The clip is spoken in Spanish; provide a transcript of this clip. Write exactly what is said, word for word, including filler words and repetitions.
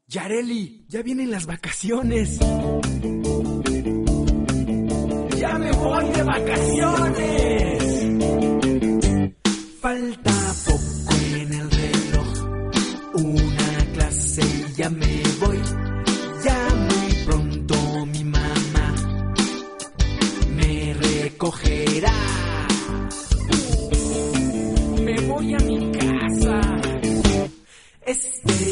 Yareli, ya vienen las vacaciones. ¡Ya me voy de vacaciones! Falta poco en el reloj, una clase y ya me voy. Ya muy pronto mi mamá me recogerá. Me voy a mi casa. Este